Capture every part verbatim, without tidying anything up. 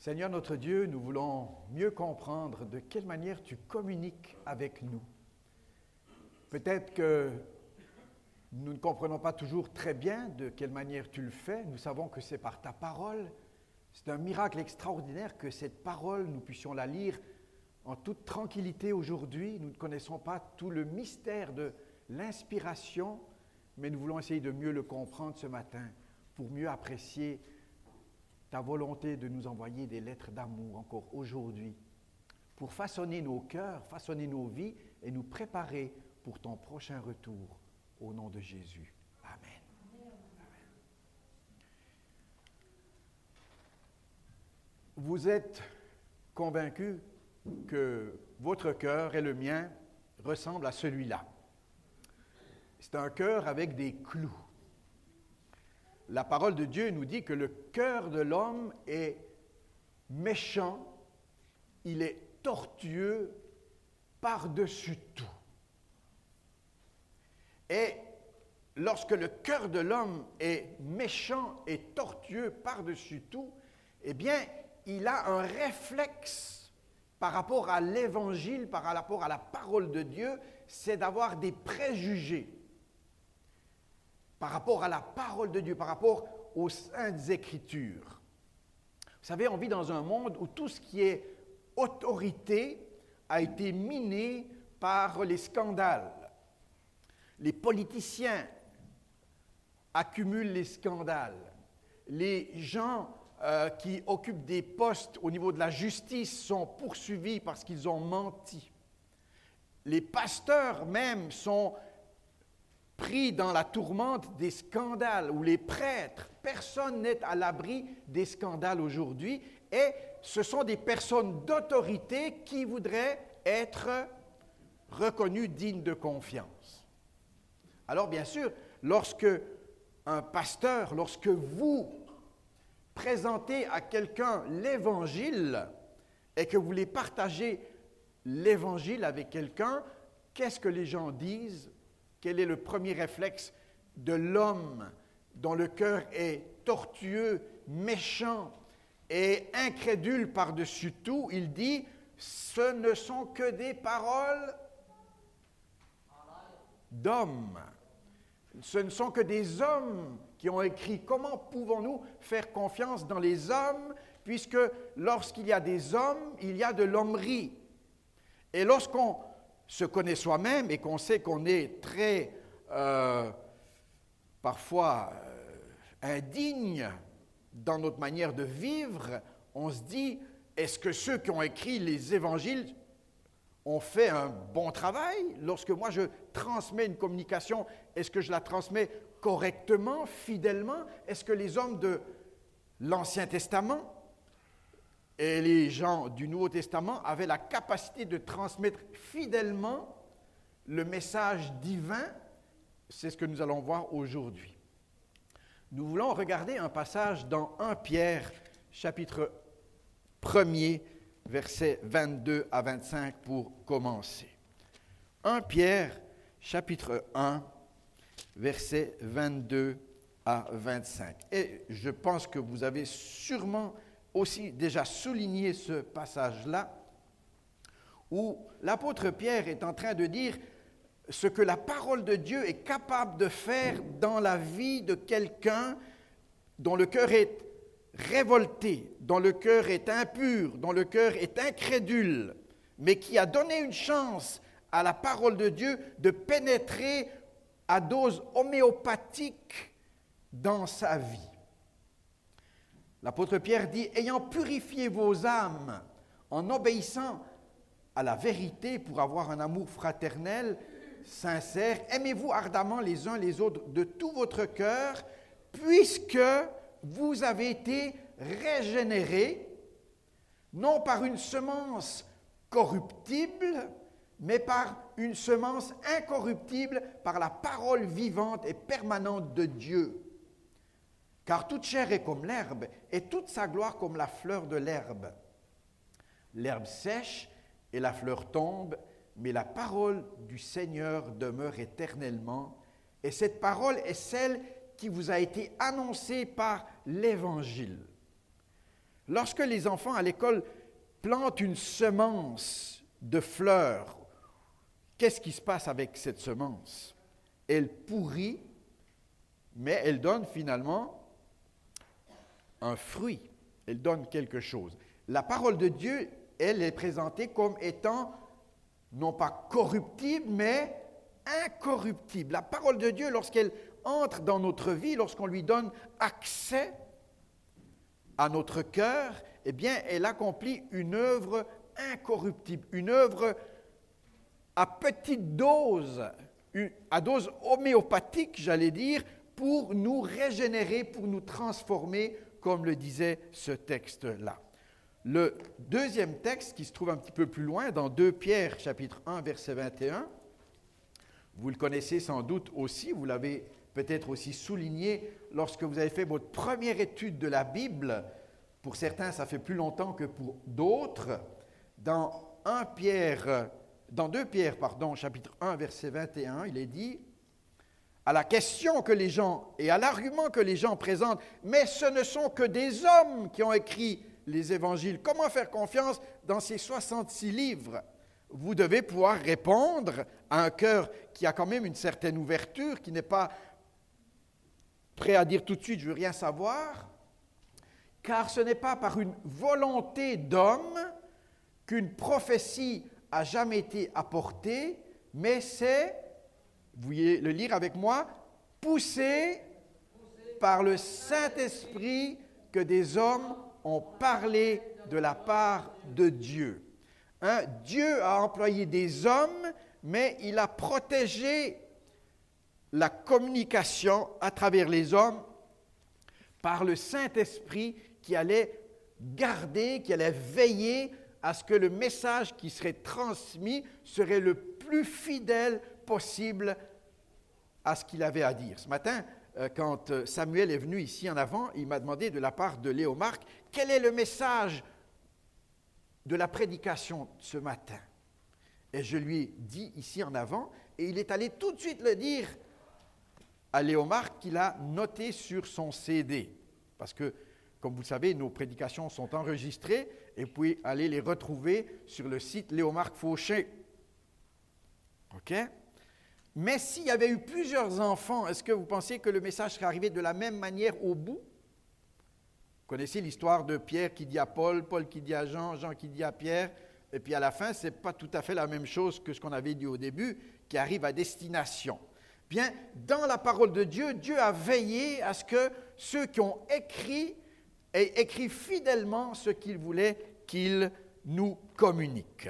Seigneur notre Dieu, nous voulons mieux comprendre de quelle manière tu communiques avec nous. Peut-être que nous ne comprenons pas toujours très bien de quelle manière tu le fais. Nous savons que c'est par ta parole. C'est un miracle extraordinaire que cette parole, nous puissions la lire en toute tranquillité aujourd'hui. Nous ne connaissons pas tout le mystère de l'inspiration, mais nous voulons essayer de mieux le comprendre ce matin pour mieux apprécier ta volonté de nous envoyer des lettres d'amour encore aujourd'hui, pour façonner nos cœurs, façonner nos vies et nous préparer pour ton prochain retour, au nom de Jésus. Amen. Amen. Vous êtes convaincus que votre cœur et le mien ressemblent à celui-là. C'est un cœur avec des clous. La parole de Dieu nous dit que le cœur de l'homme est méchant, il est tortueux par-dessus tout. Et lorsque le cœur de l'homme est méchant et tortueux par-dessus tout, eh bien, il a un réflexe par rapport à l'Évangile, par rapport à la parole de Dieu, c'est d'avoir des préjugés par rapport à la parole de Dieu, par rapport aux Saintes Écritures. Vous savez, on vit dans un monde où tout ce qui est autorité a été miné par les scandales. Les politiciens accumulent les scandales. Les gens euh, qui occupent des postes au niveau de la justice sont poursuivis parce qu'ils ont menti. Les pasteurs même sont pris dans la tourmente des scandales, ou les prêtres, personne n'est à l'abri des scandales aujourd'hui, et ce sont des personnes d'autorité qui voudraient être reconnues dignes de confiance. Alors bien sûr, lorsque un pasteur, lorsque vous présentez à quelqu'un l'Évangile et que vous voulez partager l'Évangile avec quelqu'un, qu'est-ce que les gens disent? Quel est le premier réflexe de l'homme dont le cœur est tortueux, méchant et incrédule par-dessus tout? Il dit, ce ne sont que des paroles d'hommes. Ce ne sont que des hommes qui ont écrit. Comment pouvons-nous faire confiance dans les hommes, puisque lorsqu'il y a des hommes, il y a de l'hommerie. Et lorsqu'on se connaît soi-même et qu'on sait qu'on est très, euh, parfois, euh, indigne dans notre manière de vivre, on se dit, est-ce que ceux qui ont écrit les évangiles ont fait un bon travail? Lorsque moi je transmets une communication, est-ce que je la transmets correctement, fidèlement? Est-ce que les hommes de l'Ancien Testament et les gens du Nouveau Testament avaient la capacité de transmettre fidèlement le message divin? C'est ce que nous allons voir aujourd'hui. Nous voulons regarder un passage dans premier Pierre, chapitre premier, versets vingt-deux à vingt-cinq pour commencer. premier Pierre, chapitre un, versets vingt-deux à vingt-cinq. Et je pense que vous avez sûrement aussi déjà souligné ce passage-là, où l'apôtre Pierre est en train de dire ce que la parole de Dieu est capable de faire dans la vie de quelqu'un dont le cœur est révolté, dont le cœur est impur, dont le cœur est incrédule, mais qui a donné une chance à la parole de Dieu de pénétrer à dose homéopathique dans sa vie. L'apôtre Pierre dit, « Ayant purifié vos âmes en obéissant à la vérité pour avoir un amour fraternel, sincère, aimez-vous ardemment les uns les autres de tout votre cœur, puisque vous avez été régénérés, non par une semence corruptible, mais par une semence incorruptible, par la parole vivante et permanente de Dieu. Car toute chair est comme l'herbe, et toute sa gloire comme la fleur de l'herbe. L'herbe sèche et la fleur tombe, mais la parole du Seigneur demeure éternellement, et cette parole est celle qui vous a été annoncée par l'Évangile. Lorsque les enfants à l'école plantent une semence de fleurs, qu'est-ce qui se passe avec cette semence? Elle pourrit, mais elle donne finalement un fruit. Elle donne quelque chose. La parole de Dieu, elle est présentée comme étant non pas corruptible, mais incorruptible. La parole de Dieu, lorsqu'elle entre dans notre vie, lorsqu'on lui donne accès à notre cœur, eh bien, elle accomplit une œuvre incorruptible, une œuvre à petite dose, à dose homéopathique, j'allais dire, pour nous régénérer, pour nous transformer, comme le disait ce texte-là. Le deuxième texte, qui se trouve un petit peu plus loin, dans deux Pierre, chapitre un, verset vingt et un, vous le connaissez sans doute aussi, vous l'avez peut-être aussi souligné lorsque vous avez fait votre première étude de la Bible. Pour certains, ça fait plus longtemps que pour d'autres. Dans un Pierre, dans deux Pierre, pardon, chapitre un, verset vingt et un, il est dit, à la question que les gens, et à l'argument que les gens présentent, mais ce ne sont que des hommes qui ont écrit les évangiles. Comment faire confiance dans ces soixante-six livres? Vous devez pouvoir répondre à un cœur qui a quand même une certaine ouverture, qui n'est pas prêt à dire tout de suite « je veux rien savoir », car ce n'est pas par une volonté d'homme qu'une prophétie a jamais été apportée, mais c'est, vous voulez le lire avec moi, poussé par le Saint-Esprit que des hommes ont parlé de la part de Dieu. Hein? Dieu a employé des hommes, mais il a protégé la communication à travers les hommes par le Saint-Esprit qui allait garder, qui allait veiller à ce que le message qui serait transmis serait le plus fidèle possible à ce qu'il avait à dire. Ce matin, quand Samuel est venu ici en avant, il m'a demandé de la part de Léo Marc, quel est le message de la prédication ce matin? Et je lui ai dit ici en avant, et il est allé tout de suite le dire à Léo Marc qu'il a noté sur son C D. Parce que, comme vous le savez, nos prédications sont enregistrées et vous pouvez aller les retrouver sur le site Léo Marc Fauché. OK? Mais s'il y avait eu plusieurs enfants, est-ce que vous pensez que le message serait arrivé de la même manière au bout? Vous connaissez l'histoire de Pierre qui dit à Paul, Paul qui dit à Jean, Jean qui dit à Pierre, et puis à la fin, ce n'est pas tout à fait la même chose que ce qu'on avait dit au début, qui arrive à destination. Bien, dans la parole de Dieu, Dieu a veillé à ce que ceux qui ont écrit aient écrit fidèlement ce qu'il voulait qu'ils nous communiquent.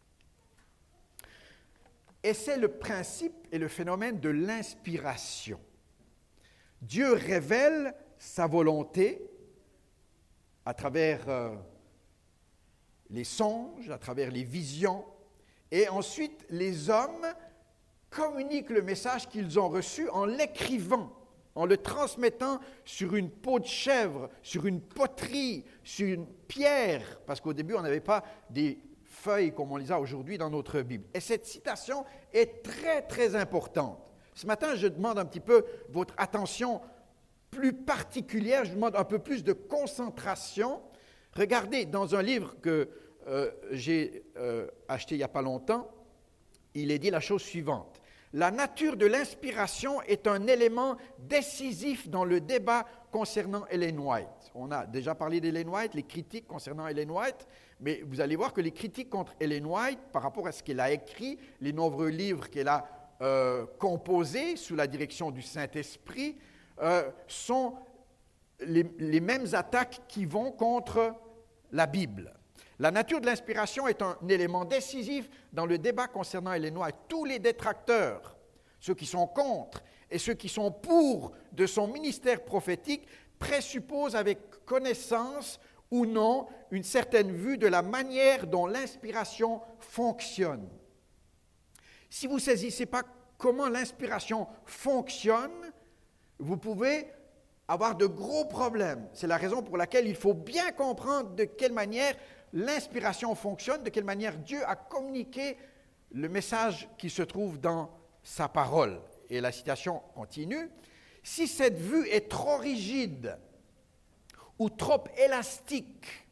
Et c'est le principe et le phénomène de l'inspiration. Dieu révèle sa volonté à travers euh, les songes, à travers les visions, et ensuite les hommes communiquent le message qu'ils ont reçu en l'écrivant, en le transmettant sur une peau de chèvre, sur une poterie, sur une pierre, parce qu'au début, on n'avait pas des feuilles comme on les a aujourd'hui dans notre Bible. Et cette citation est très, très importante. Ce matin, je demande un petit peu votre attention plus particulière, je vous demande un peu plus de concentration. Regardez, dans un livre que euh, j'ai euh, acheté il n'y a pas longtemps, il est dit la chose suivante. La nature de l'inspiration est un élément décisif dans le débat concernant Ellen White. On a déjà parlé d'Ellen White, les critiques concernant Ellen White, mais vous allez voir que les critiques contre Ellen White, par rapport à ce qu'elle a écrit, les nombreux livres qu'elle a euh, composés sous la direction du Saint-Esprit, euh, sont les, les mêmes attaques qui vont contre la Bible. La nature de l'inspiration est un élément décisif dans le débat concernant Ellen White. Tous les détracteurs, ceux qui sont contre et ceux qui sont pour de son ministère prophétique, présupposent avec connaissance ou non une certaine vue de la manière dont l'inspiration fonctionne. Si vous ne saisissez pas comment l'inspiration fonctionne, vous pouvez avoir de gros problèmes. C'est la raison pour laquelle il faut bien comprendre de quelle manière l'inspiration fonctionne, de quelle manière Dieu a communiqué le message qui se trouve dans sa parole. Et la citation continue. Si cette vue est trop rigide ou trop élastique,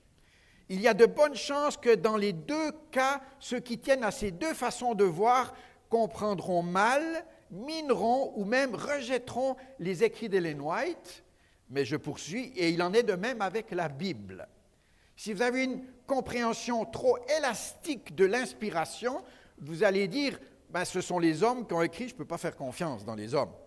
il y a de bonnes chances que dans les deux cas, ceux qui tiennent à ces deux façons de voir comprendront mal, mineront ou même rejetteront les écrits d'Ellen White. Mais je poursuis, et il en est de même avec la Bible. Si vous avez une compréhension trop élastique de l'inspiration, vous allez dire, ben, ce sont les hommes qui ont écrit, je ne peux pas faire confiance dans les hommes.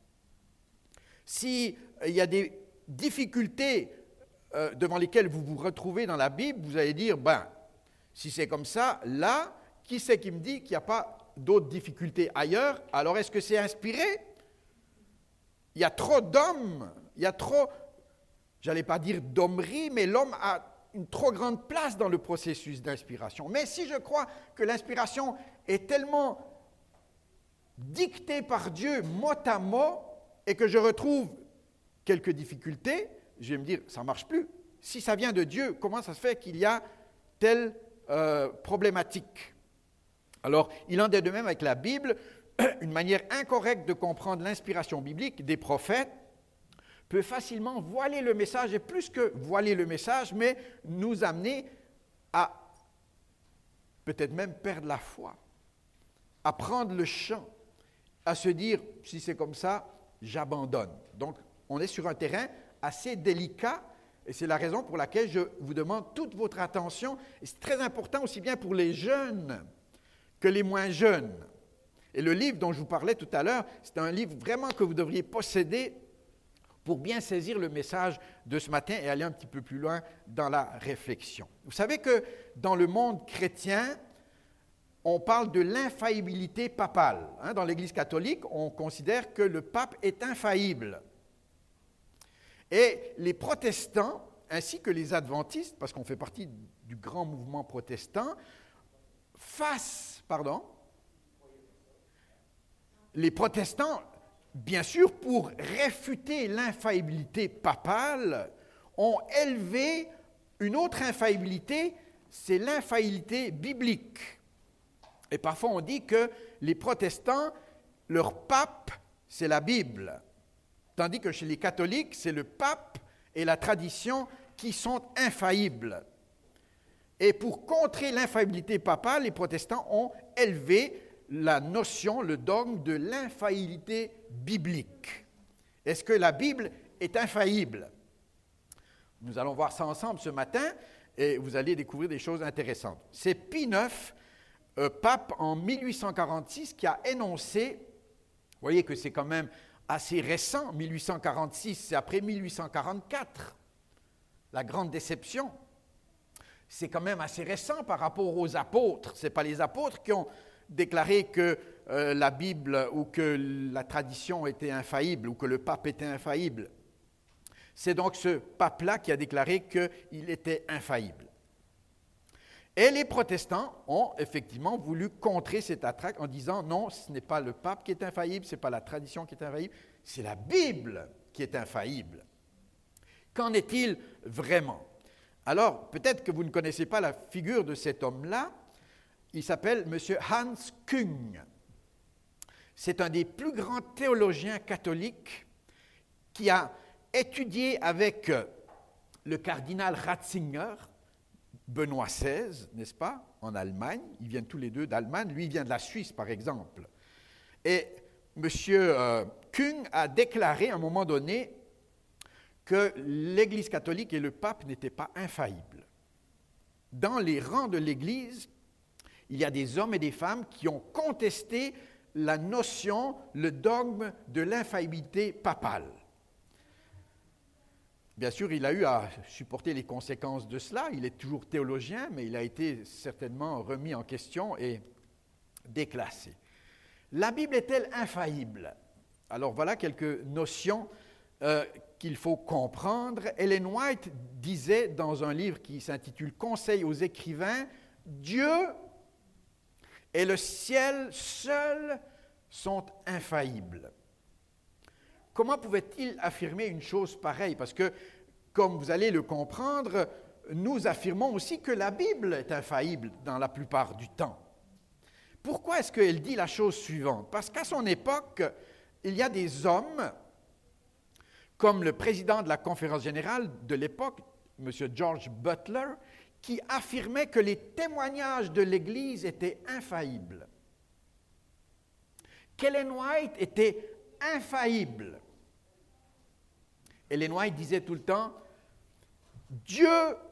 S'il y a des difficultés euh, devant lesquelles vous vous retrouvez dans la Bible, vous allez dire, ben, si c'est comme ça, là, qui c'est qui me dit qu'il n'y a pas d'autres difficultés ailleurs? Alors, est-ce que c'est inspiré? Il y a trop d'hommes, il y a trop, j'allais pas dire d'hommerie, mais l'homme a une trop grande place dans le processus d'inspiration. Mais si je crois que l'inspiration est tellement dictée par Dieu mot à mot et que je retrouve quelques difficultés, je vais me dire, ça ne marche plus. Si ça vient de Dieu, comment ça se fait qu'il y a telle euh, problématique? Alors, il en est de même avec la Bible. Une manière incorrecte de comprendre l'inspiration biblique des prophètes peut facilement voiler le message, et plus que voiler le message, mais nous amener à peut-être même perdre la foi, à prendre le champ, à se dire, si c'est comme ça, j'abandonne. Donc, on est sur un terrain assez délicat, et c'est la raison pour laquelle je vous demande toute votre attention, et c'est très important aussi bien pour les jeunes que les moins jeunes. Et le livre dont je vous parlais tout à l'heure, c'est un livre vraiment que vous devriez posséder pour bien saisir le message de ce matin et aller un petit peu plus loin dans la réflexion. Vous savez que dans le monde chrétien, on parle de l'infaillibilité papale. Hein, dans l'Église catholique, on considère que le pape est infaillible. Et les protestants, ainsi que les adventistes, parce qu'on fait partie du grand mouvement protestant, face, pardon, les protestants, bien sûr, pour réfuter l'infaillibilité papale, ont élevé une autre infaillibilité, c'est l'infaillibilité biblique. Et parfois on dit que les protestants, leur pape, c'est la Bible, tandis que chez les catholiques, c'est le pape et la tradition qui sont infaillibles. Et pour contrer l'infaillibilité papale, les protestants ont élevé la notion, le dogme de l'infaillibilité biblique. Est-ce que la Bible est infaillible? Nous allons voir ça ensemble ce matin et vous allez découvrir des choses intéressantes. C'est Pie neuf, euh, pape en mille huit cent quarante-six, qui a énoncé, vous voyez que c'est quand même assez récent, mille huit cent quarante-six, c'est après mille huit cent quarante-quatre, la grande déception. C'est quand même assez récent par rapport aux apôtres. Ce n'est pas les apôtres qui ont déclaré que euh, la Bible ou que la tradition était infaillible ou que le pape était infaillible. C'est donc ce pape-là qui a déclaré qu'il était infaillible. Et les protestants ont effectivement voulu contrer cette attaque en disant non, ce n'est pas le pape qui est infaillible, ce n'est pas la tradition qui est infaillible, c'est la Bible qui est infaillible. Qu'en est-il vraiment? Alors, peut-être que vous ne connaissez pas la figure de cet homme-là. Il s'appelle M. Hans Küng. C'est un des plus grands théologiens catholiques qui a étudié avec le cardinal Ratzinger, Benoît seize, n'est-ce pas, en Allemagne. Ils viennent tous les deux d'Allemagne. Lui, il vient de la Suisse, par exemple. Et M. Euh, Küng a déclaré à un moment donné que l'Église catholique et le pape n'étaient pas infaillibles. Dans les rangs de l'Église, il y a des hommes et des femmes qui ont contesté la notion, le dogme de l'infaillibilité papale. Bien sûr, il a eu à supporter les conséquences de cela. Il est toujours théologien, mais il a été certainement remis en question et déclassé. La Bible est-elle infaillible? Alors voilà quelques notions euh, qu'il faut comprendre. Ellen White disait dans un livre qui s'intitule « Conseil aux écrivains », Dieu et le ciel seuls sont infaillibles. Comment pouvait-il affirmer une chose pareille? Parce que, comme vous allez le comprendre, nous affirmons aussi que la Bible est infaillible dans la plupart du temps. Pourquoi est-ce qu'elle dit la chose suivante? Parce qu'à son époque, il y a des hommes, comme le président de la conférence générale de l'époque, M. George Butler, qui affirmait que les témoignages de l'Église étaient infaillibles. qu'Ellen White était infaillible. Ellen White disait tout le temps, Dieu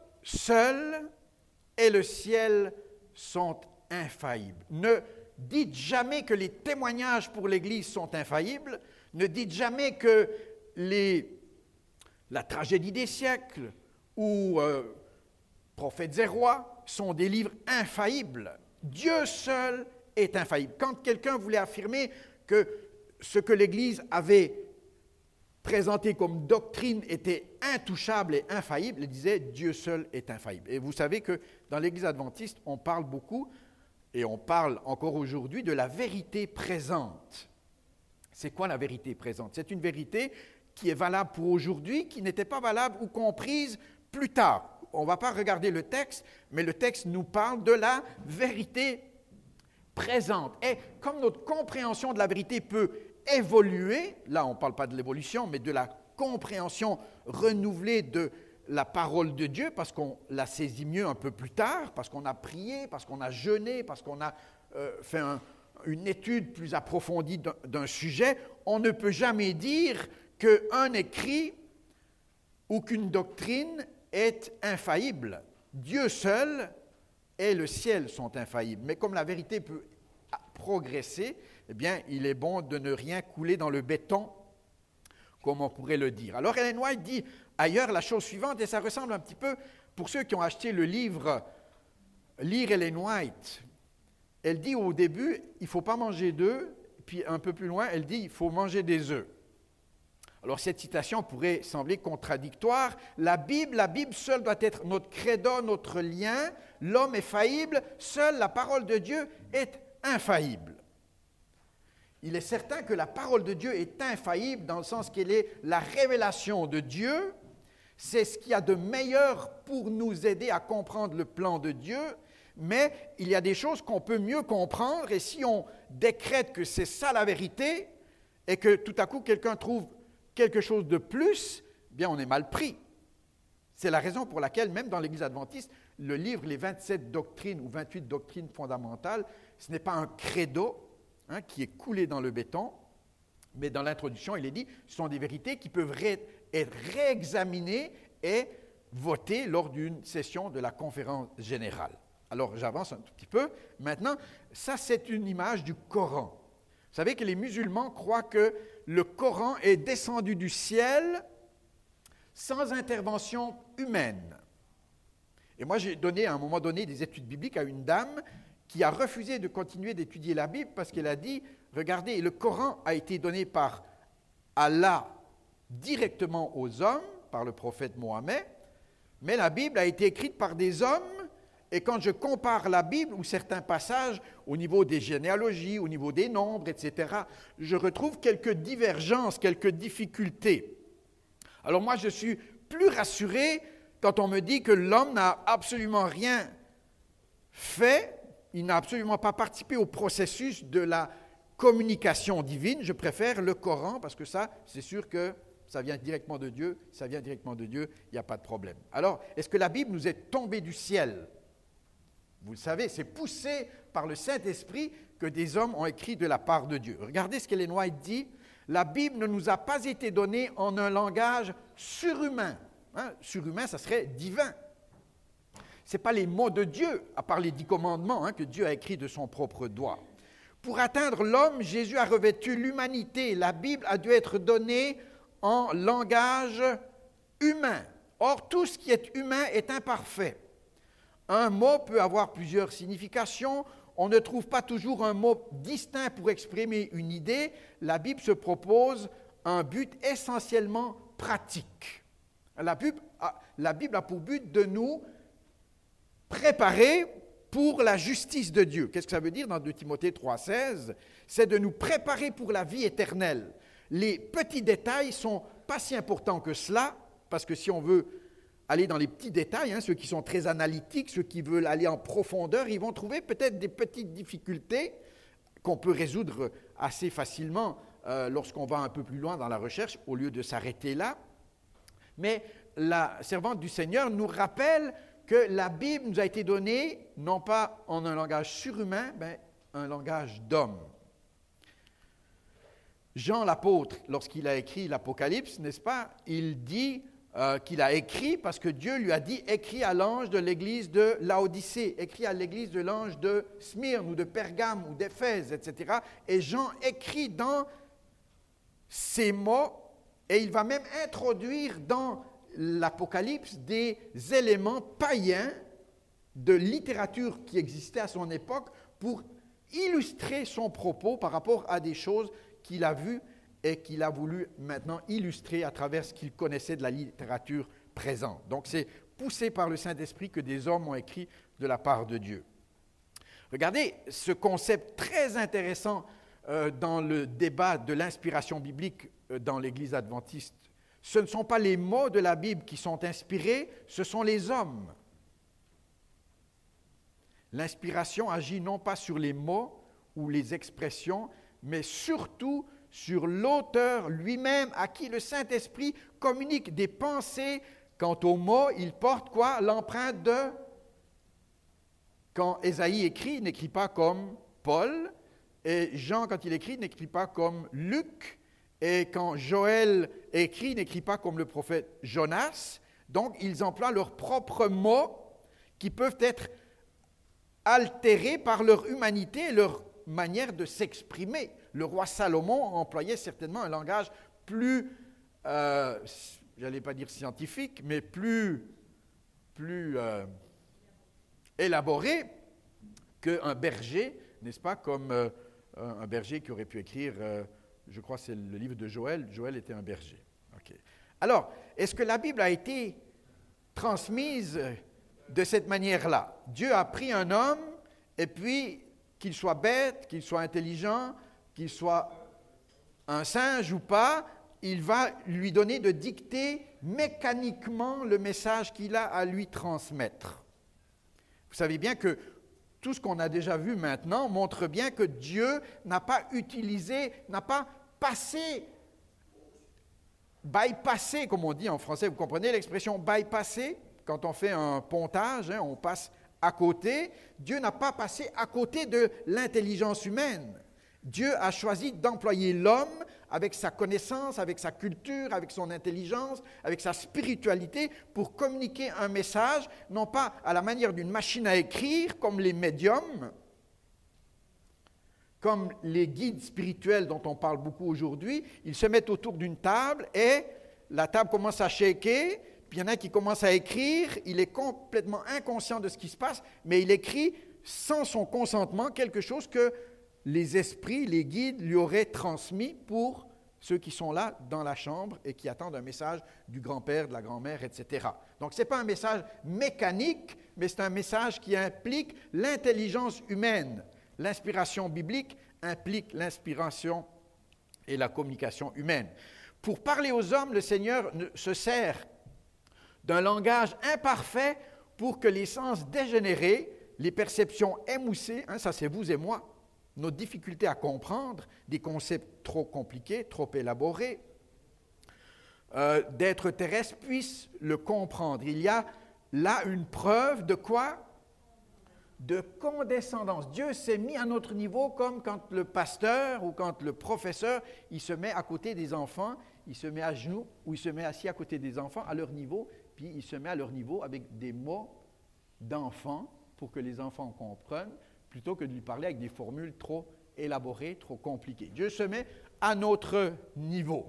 seul et le ciel sont infaillibles. Ne dites jamais que les témoignages pour l'Église sont infaillibles. Ne dites jamais que les, la tragédie des siècles ou euh, Prophètes et rois sont des livres infaillibles. Dieu seul est infaillible. Quand quelqu'un voulait affirmer que ce que l'Église avait présenté comme doctrine était intouchable et infaillible, il disait Dieu seul est infaillible. Et vous savez que dans l'Église adventiste, on parle beaucoup, et on parle encore aujourd'hui, de la vérité présente. C'est quoi la vérité présente? C'est une vérité qui est valable pour aujourd'hui, qui n'était pas valable ou comprise plus tard. On ne va pas regarder le texte, mais le texte nous parle de la vérité présente. Et comme notre compréhension de la vérité peut évoluer, là on ne parle pas de l'évolution, mais de la compréhension renouvelée de la parole de Dieu, parce qu'on la saisit mieux un peu plus tard, parce qu'on a prié, parce qu'on a jeûné, parce qu'on a euh, fait un, une étude plus approfondie d'un, d'un sujet, on ne peut jamais dire qu'un écrit ou qu'une doctrine est infaillible. Dieu seul et le ciel sont infaillibles. Mais comme la vérité peut progresser, eh bien, il est bon de ne rien couler dans le béton, comme on pourrait le dire. Alors, Ellen White dit ailleurs la chose suivante, et ça ressemble un petit peu, pour ceux qui ont acheté le livre « Lire Ellen White », elle dit au début, il ne faut pas manger d'œufs, puis un peu plus loin, elle dit, il faut manger des œufs. Alors, cette citation pourrait sembler contradictoire. La Bible, la Bible seule doit être notre credo, notre lien. L'homme est faillible, seule la parole de Dieu est infaillible. Il est certain que la parole de Dieu est infaillible dans le sens qu'elle est la révélation de Dieu. C'est ce qu'il y a de meilleur pour nous aider à comprendre le plan de Dieu. Mais il y a des choses qu'on peut mieux comprendre et si on décrète que c'est ça la vérité et que tout à coup quelqu'un trouve quelque chose de plus, bien on est mal pris. C'est la raison pour laquelle, même dans l'Église adventiste, le livre Les vingt-sept doctrines ou vingt-huit doctrines fondamentales, ce n'est pas un credo hein, qui est coulé dans le béton, mais dans l'introduction, il est dit, ce sont des vérités qui peuvent ré- être réexaminées et votées lors d'une session de la conférence générale. Alors, j'avance un tout petit peu. Maintenant, ça, c'est une image du Coran. Vous savez que les musulmans croient que le Coran est descendu du ciel sans intervention humaine. Et moi, j'ai donné à un moment donné des études bibliques à une dame qui a refusé de continuer d'étudier la Bible parce qu'elle a dit, regardez, le Coran a été donné par Allah directement aux hommes, par le prophète Mohammed, mais la Bible a été écrite par des hommes. Et quand je compare la Bible ou certains passages au niveau des généalogies, au niveau des nombres, et cetera, je retrouve quelques divergences, quelques difficultés. Alors moi, je suis plus rassuré quand on me dit que l'homme n'a absolument rien fait, il n'a absolument pas participé au processus de la communication divine. Je préfère le Coran parce que ça, c'est sûr que ça vient directement de Dieu, ça vient directement de Dieu, il n'y a pas de problème. Alors, est-ce que la Bible nous est tombée du ciel ? Vous le savez, c'est poussé par le Saint-Esprit que des hommes ont écrit de la part de Dieu. Regardez ce qu'Ellen White dit. La Bible ne nous a pas été donnée en un langage surhumain. Hein? Surhumain, ça serait divin. Ce n'est pas les mots de Dieu, à part les dix commandements hein, que Dieu a écrits de son propre doigt. Pour atteindre l'homme, Jésus a revêtu l'humanité. La Bible a dû être donnée en langage humain. Or, tout ce qui est humain est imparfait. Un mot peut avoir plusieurs significations. On ne trouve pas toujours un mot distinct pour exprimer une idée. La Bible se propose un but essentiellement pratique. La Bible a, la Bible a pour but de nous préparer pour la justice de Dieu. Qu'est-ce que ça veut dire dans deux Timothée trois seize? C'est de nous préparer pour la vie éternelle. Les petits détails ne sont pas si importants que cela, parce que si on veut aller dans les petits détails, hein, ceux qui sont très analytiques, ceux qui veulent aller en profondeur, ils vont trouver peut-être des petites difficultés qu'on peut résoudre assez facilement euh, lorsqu'on va un peu plus loin dans la recherche, au lieu de s'arrêter là. Mais la servante du Seigneur nous rappelle que la Bible nous a été donnée, non pas en un langage surhumain, mais un langage d'homme. Jean l'apôtre, lorsqu'il a écrit l'Apocalypse, n'est-ce pas, il dit euh, qu'il a écrit parce que Dieu lui a dit « écris à l'ange de l'église de Laodicée, écris à l'église de l'ange de Smyrne ou de Pergame ou d'Éphèse, et cetera » Et Jean écrit dans ces mots et il va même introduire dans l'Apocalypse des éléments païens de littérature qui existait à son époque pour illustrer son propos par rapport à des choses qu'il a vues et qu'il a voulu maintenant illustrer à travers ce qu'il connaissait de la littérature présente. Donc c'est poussé par le Saint-Esprit que des hommes ont écrit de la part de Dieu. Regardez ce concept très intéressant euh, dans le débat de l'inspiration biblique euh, dans l'Église adventiste. Ce ne sont pas les mots de la Bible qui sont inspirés, ce sont les hommes. L'inspiration agit non pas sur les mots ou les expressions, mais surtout sur l'auteur lui-même à qui le Saint-Esprit communique des pensées. Quant aux mots, il porte quoi? L'empreinte de... Quand Ésaïe écrit, il n'écrit pas comme Paul, et Jean, quand il écrit, il n'écrit pas comme Luc, et quand Joël écrit, il n'écrit pas comme le prophète Jonas. Donc, ils emploient leurs propres mots qui peuvent être altérés par leur humanité et leur manière de s'exprimer. Le roi Salomon employait certainement un langage plus, euh, je n'allais pas dire scientifique, mais plus, plus euh, élaboré qu'un berger, n'est-ce pas, comme euh, un berger qui aurait pu écrire, euh, je crois que c'est le livre de Joël, Joël était un berger. Okay. Alors, est-ce que la Bible a été transmise de cette manière-là? Dieu a pris un homme et puis, qu'il soit bête, qu'il soit intelligent, qu'il soit un singe ou pas, il va lui donner de dicter mécaniquement le message qu'il a à lui transmettre. Vous savez bien que tout ce qu'on a déjà vu maintenant montre bien que Dieu n'a pas utilisé, n'a pas passé, bypassé, comme on dit en français, vous comprenez l'expression bypasser? Quand on fait un pontage, hein, on passe à côté. Dieu n'a pas passé à côté de l'intelligence humaine. Dieu a choisi d'employer l'homme avec sa connaissance, avec sa culture, avec son intelligence, avec sa spiritualité pour communiquer un message, non pas à la manière d'une machine à écrire, comme les médiums, comme les guides spirituels dont on parle beaucoup aujourd'hui. Ils se mettent autour d'une table et la table commence à shaker, puis il y en a qui commence à écrire, il est complètement inconscient de ce qui se passe, mais il écrit sans son consentement quelque chose que les esprits, les guides lui auraient transmis pour ceux qui sont là dans la chambre et qui attendent un message du grand-père, de la grand-mère, et cetera. Donc ce n'est pas un message mécanique, mais c'est un message qui implique l'intelligence humaine. L'inspiration biblique implique l'inspiration et la communication humaine. Pour parler aux hommes, le Seigneur se sert d'un langage imparfait pour que les sens dégénérés, les perceptions émoussées, hein, ça c'est vous et moi, nos difficultés à comprendre des concepts trop compliqués, trop élaborés, euh, d'êtres terrestres puissent le comprendre. Il y a là une preuve de quoi? De condescendance. Dieu s'est mis à notre niveau comme quand le pasteur ou quand le professeur, il se met à côté des enfants, il se met à genoux ou il se met assis à côté des enfants à leur niveau, puis il se met à leur niveau avec des mots d'enfants pour que les enfants comprennent, plutôt que de lui parler avec des formules trop élaborées, trop compliquées. Dieu se met à notre niveau.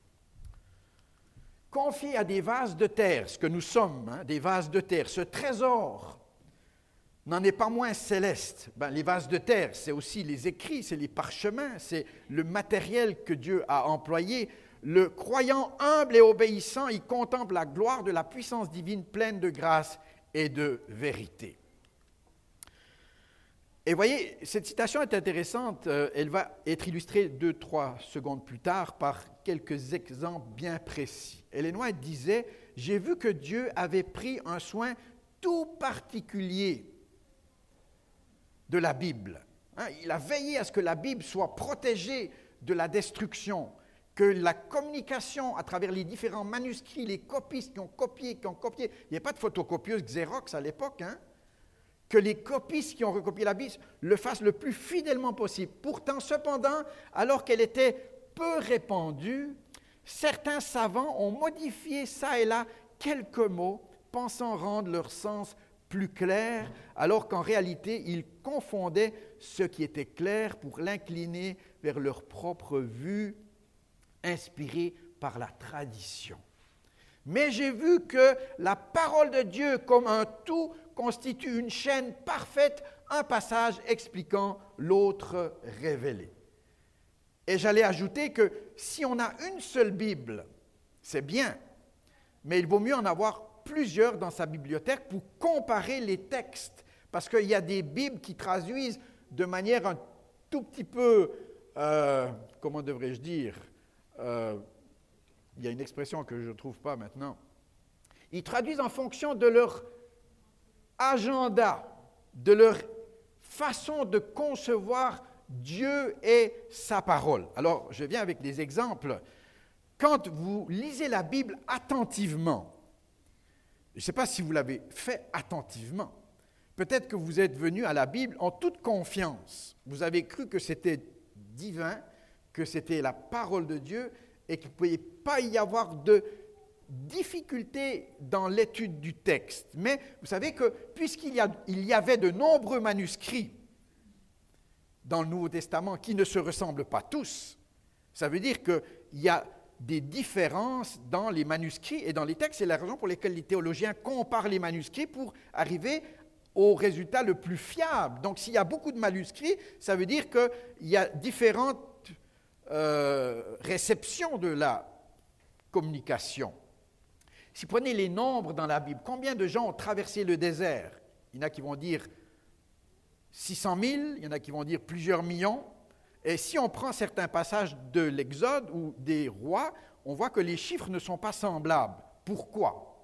Confié à des vases de terre, ce que nous sommes, hein, des vases de terre, ce trésor n'en est pas moins céleste. Ben, les vases de terre, c'est aussi les écrits, c'est les parchemins, c'est le matériel que Dieu a employé. Le croyant humble et obéissant, il contemple la gloire de la puissance divine pleine de grâce et de vérité. Et voyez, cette citation est intéressante, elle va être illustrée deux, trois secondes plus tard par quelques exemples bien précis. Ellen White disait « J'ai vu que Dieu avait pris un soin tout particulier de la Bible. Hein, il a veillé à ce que la Bible soit protégée de la destruction, que la communication à travers les différents manuscrits, les copistes qui ont copié, qui ont copié, il n'y avait pas de photocopieuse Xerox à l'époque, hein, que les copistes qui ont recopié la Bible le fassent le plus fidèlement possible. Pourtant, cependant, alors qu'elle était peu répandue, certains savants ont modifié ça et là quelques mots, pensant rendre leur sens plus clair, alors qu'en réalité, ils confondaient ce qui était clair pour l'incliner vers leur propre vue, inspirée par la tradition. Mais j'ai vu que la parole de Dieu, comme un tout, constitue une chaîne parfaite, un passage expliquant l'autre révélé. Et j'allais ajouter que si on a une seule Bible, c'est bien, mais il vaut mieux en avoir plusieurs dans sa bibliothèque pour comparer les textes, parce qu'il y a des Bibles qui traduisent de manière un tout petit peu, euh, comment devrais-je dire, euh, il y a une expression que je ne trouve pas maintenant, ils traduisent en fonction de leur agenda, de leur façon de concevoir Dieu et sa parole. Alors, je viens avec des exemples. Quand vous lisez la Bible attentivement, je ne sais pas si vous l'avez fait attentivement, peut-être que vous êtes venu à la Bible en toute confiance. Vous avez cru que c'était divin, que c'était la parole de Dieu et qu'il ne pouvait pas y avoir de difficulté dans l'étude du texte. Mais vous savez que puisqu'il y, a, il y avait de nombreux manuscrits dans le Nouveau Testament qui ne se ressemblent pas tous, ça veut dire qu'il y a des différences dans les manuscrits et dans les textes. C'est la raison pour laquelle les théologiens comparent les manuscrits pour arriver au résultat le plus fiable. Donc, s'il y a beaucoup de manuscrits, ça veut dire qu'il y a différentes euh, réceptions de la communication. Si vous prenez les nombres dans la Bible, combien de gens ont traversé le désert? Il y en a qui vont dire six cent mille, il y en a qui vont dire plusieurs millions. Et si on prend certains passages de l'Exode ou des rois, on voit que les chiffres ne sont pas semblables. Pourquoi?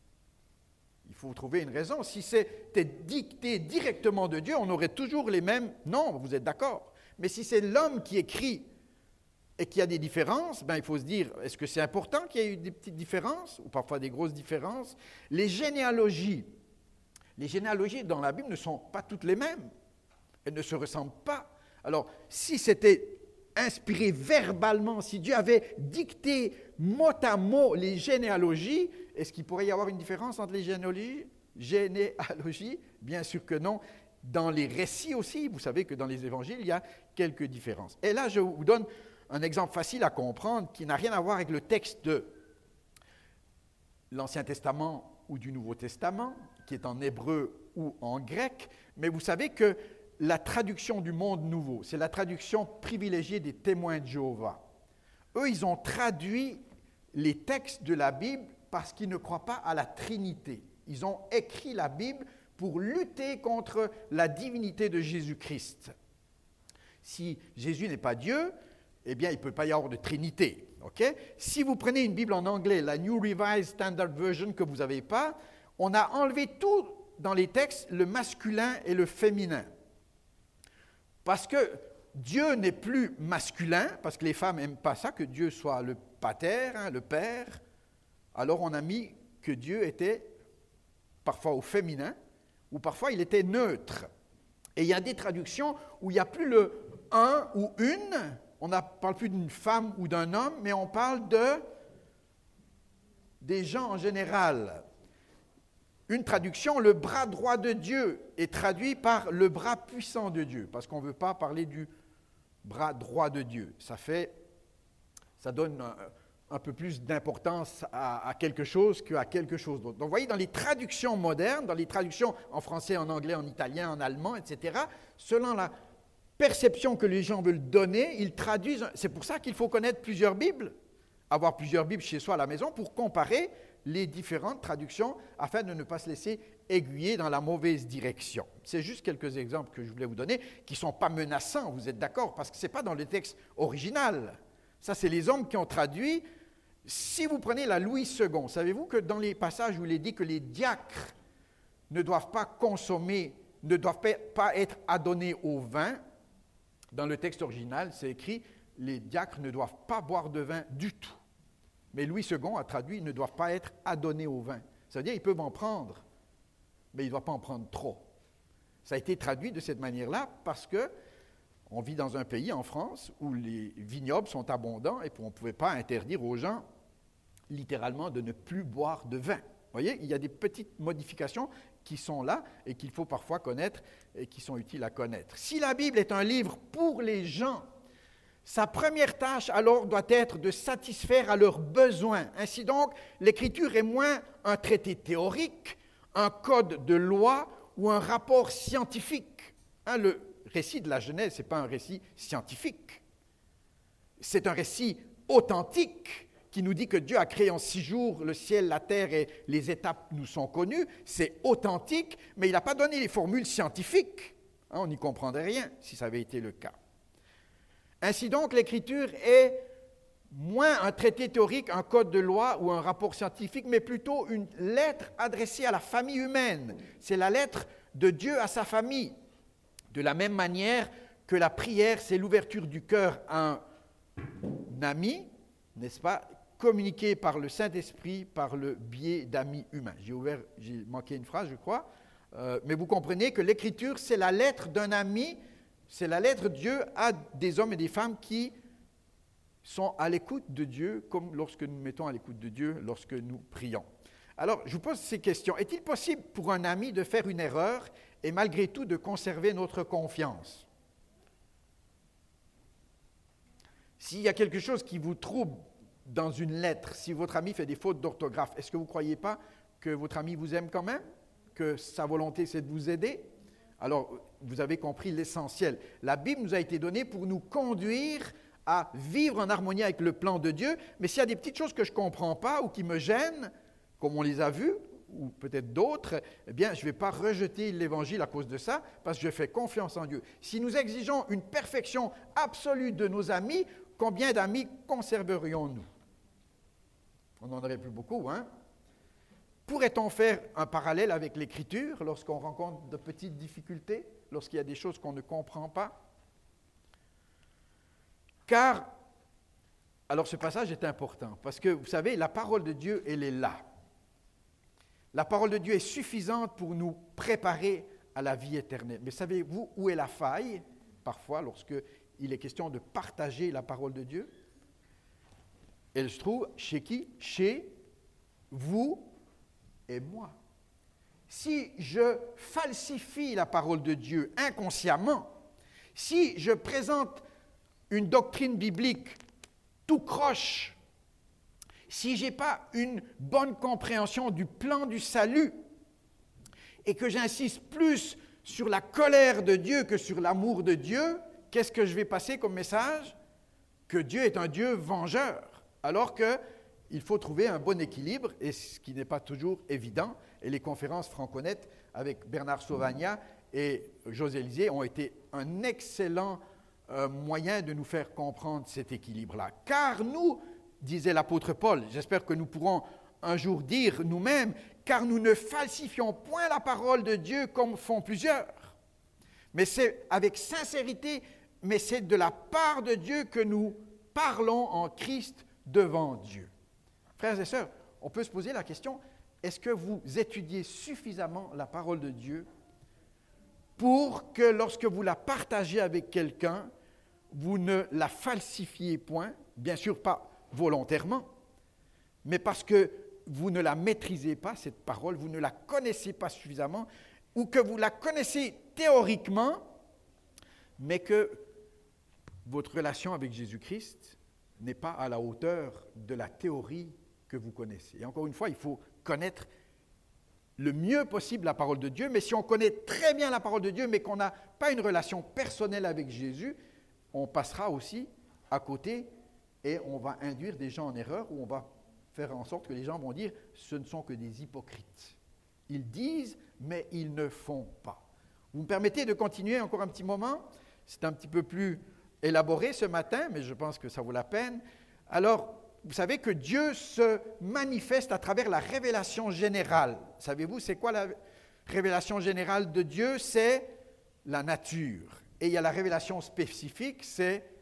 Il faut trouver une raison. Si c'était dicté directement de Dieu, on aurait toujours les mêmes nombres, vous êtes d'accord? Mais si c'est l'homme qui écrit et qu'il y a des différences, ben il faut se dire, est-ce que c'est important qu'il y ait eu des petites différences ou parfois des grosses différences? Les généalogies, les généalogies dans la Bible ne sont pas toutes les mêmes. Elles ne se ressemblent pas. Alors, si c'était inspiré verbalement, si Dieu avait dicté mot à mot les généalogies, est-ce qu'il pourrait y avoir une différence entre les généalogies? Généalogies? Bien sûr que non. Dans les récits aussi, vous savez que dans les évangiles, il y a quelques différences. Et là, je vous donne un exemple facile à comprendre qui n'a rien à voir avec le texte de l'Ancien Testament ou du Nouveau Testament, qui est en hébreu ou en grec, mais vous savez que la traduction du Monde Nouveau, c'est la traduction privilégiée des témoins de Jéhovah. Eux, ils ont traduit les textes de la Bible parce qu'ils ne croient pas à la Trinité. Ils ont écrit la Bible pour lutter contre la divinité de Jésus-Christ. Si Jésus n'est pas Dieu, eh bien, il ne peut pas y avoir de Trinité. Okay? Si vous prenez une Bible en anglais, la New Revised Standard Version que vous n'avez pas, on a enlevé tout dans les textes, le masculin et le féminin. Parce que Dieu n'est plus masculin, parce que les femmes n'aiment pas ça, que Dieu soit le pater, hein, le père. Alors on a mis que Dieu était parfois au féminin, ou parfois il était neutre. Et il y a des traductions où il n'y a plus le un ou une, on ne parle plus d'une femme ou d'un homme, mais on parle de des gens en général. Une traduction, le bras droit de Dieu, est traduit par le bras puissant de Dieu, parce qu'on ne veut pas parler du bras droit de Dieu. Ça fait, ça donne un, un peu plus d'importance à, à quelque chose qu'à quelque chose d'autre. Donc, vous voyez, dans les traductions modernes, dans les traductions en français, en anglais, en italien, en allemand, et cetera, selon la perception que les gens veulent donner, ils traduisent. C'est pour ça qu'il faut connaître plusieurs Bibles, avoir plusieurs Bibles chez soi à la maison pour comparer les différentes traductions afin de ne pas se laisser aiguiller dans la mauvaise direction. C'est juste quelques exemples que je voulais vous donner qui ne sont pas menaçants, vous êtes d'accord, parce que ce n'est pas dans le texte original. Ça, c'est les hommes qui ont traduit. Si vous prenez la Louis second, savez-vous que dans les passages où il est dit que les diacres ne doivent pas consommer, ne doivent pas être adonnés au vin, dans le texte original, c'est écrit « les diacres ne doivent pas boire de vin du tout. Mais Louis second a traduit, ils ne doivent pas être adonnés au vin. Ça veut dire qu'ils peuvent en prendre, mais ils ne doivent pas en prendre trop. Ça a été traduit de cette manière-là parce que on vit dans un pays, en France, où les vignobles sont abondants et on ne pouvait pas interdire aux gens, littéralement, de ne plus boire de vin. Vous voyez, il y a des petites modifications qui sont là et qu'il faut parfois connaître et qui sont utiles à connaître. Si la Bible est un livre pour les gens, sa première tâche alors doit être de satisfaire à leurs besoins. Ainsi donc, l'Écriture est moins un traité théorique, un code de loi ou un rapport scientifique. Hein, le récit de la Genèse, ce n'est pas un récit scientifique. C'est un récit authentique qui nous dit que Dieu a créé en six jours le ciel, la terre et les étapes nous sont connues. C'est authentique, mais il n'a pas donné les formules scientifiques. Hein, on n'y comprendrait rien si ça avait été le cas. Ainsi donc, l'Écriture est moins un traité théorique, un code de loi ou un rapport scientifique, mais plutôt une lettre adressée à la famille humaine. C'est la lettre de Dieu à sa famille. De la même manière que la prière, c'est l'ouverture du cœur à un ami, n'est-ce pas, communiqué par le Saint-Esprit par le biais d'amis humains. J'ai ouvert, j'ai manqué une phrase, je crois, euh, mais vous comprenez que l'Écriture, c'est la lettre d'un ami, c'est la lettre de Dieu à des hommes et des femmes qui sont à l'écoute de Dieu, comme lorsque nous mettons à l'écoute de Dieu lorsque nous prions. Alors, je vous pose ces questions. Est-il possible pour un ami de faire une erreur et malgré tout de conserver notre confiance? S'il y a quelque chose qui vous trouble dans une lettre, si votre ami fait des fautes d'orthographe, est-ce que vous ne croyez pas que votre ami vous aime quand même? Que sa volonté, c'est de vous aider? Alors, vous avez compris l'essentiel. La Bible nous a été donnée pour nous conduire à vivre en harmonie avec le plan de Dieu, mais s'il y a des petites choses que je ne comprends pas ou qui me gênent, comme on les a vues, ou peut-être d'autres, eh bien, je ne vais pas rejeter l'Évangile à cause de ça, parce que je fais confiance en Dieu. Si nous exigeons une perfection absolue de nos amis, combien d'amis conserverions-nous? On n'en aurait plus beaucoup, hein? Pourrait-on faire un parallèle avec l'Écriture lorsqu'on rencontre de petites difficultés, lorsqu'il y a des choses qu'on ne comprend pas? Car, alors ce passage est important, parce que vous savez, la parole de Dieu, elle est là. La parole de Dieu est suffisante pour nous préparer à la vie éternelle. Mais savez-vous où est la faille, parfois, lorsqu'il est question de partager la parole de Dieu? Elle se trouve chez qui? Chez vous et moi. Si je falsifie la parole de Dieu inconsciemment, si je présente une doctrine biblique tout croche, si je n'ai pas une bonne compréhension du plan du salut et que j'insiste plus sur la colère de Dieu que sur l'amour de Dieu, qu'est-ce que je vais passer comme message? Que Dieu est un Dieu vengeur, alors qu'il faut trouver un bon équilibre, et ce qui n'est pas toujours évident. Et les conférences franco-nettes avec Bernard Sauvagnat et José Lisée ont été un excellent euh, moyen de nous faire comprendre cet équilibre-là. Car nous, disait l'apôtre Paul, j'espère que nous pourrons un jour dire nous-mêmes, car nous ne falsifions point la parole de Dieu comme font plusieurs. Mais c'est avec sincérité, mais c'est de la part de Dieu que nous parlons en Christ devant Dieu. Frères et sœurs, on peut se poser la question, est-ce que vous étudiez suffisamment la parole de Dieu pour que lorsque vous la partagez avec quelqu'un, vous ne la falsifiez point, bien sûr pas volontairement, mais parce que vous ne la maîtrisez pas, cette parole, vous ne la connaissez pas suffisamment, ou que vous la connaissez théoriquement, mais que votre relation avec Jésus-Christ n'est pas à la hauteur de la théorie que vous connaissez. Et encore une fois, il faut connaître le mieux possible la parole de Dieu, mais si on connaît très bien la parole de Dieu, mais qu'on n'a pas une relation personnelle avec Jésus, on passera aussi à côté et on va induire des gens en erreur, ou on va faire en sorte que les gens vont dire « ce ne sont que des hypocrites ». Ils disent, mais ils ne font pas. Vous me permettez de continuer encore un petit moment? C'est un petit peu plus élaboré ce matin, mais je pense que ça vaut la peine. Alors, vous savez que Dieu se manifeste à travers la révélation générale. Savez-vous, c'est quoi la révélation générale de Dieu? C'est la nature. Et il y a la révélation spécifique, c'est